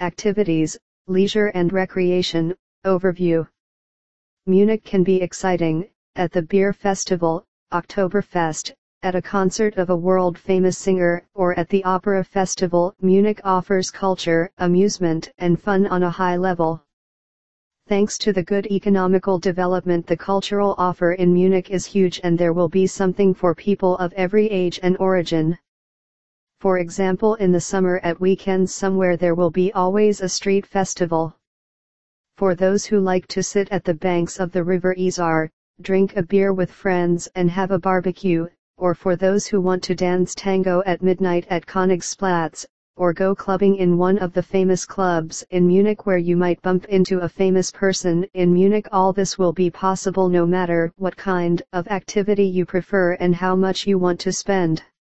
activities, leisure and recreation. Overview. Munich can be exciting, at the beer festival, Oktoberfest, at a concert of a world-famous singer, or at the opera festival. Munich offers culture, amusement, and fun on a high level. Thanks to the good economical development, the cultural offer in Munich is huge, and there will be something for people of every age and origin. For example, in the summer at weekends somewhere there will be always a street festival. For those who like to sit at the banks of the river Isar, drink a beer with friends and have a barbecue, or for those who want to dance tango at midnight at Königsplatz, or go clubbing in one of the famous clubs in Munich where you might bump into a famous person in Munich. All this will be possible no matter what kind of activity you prefer and how much you want to spend.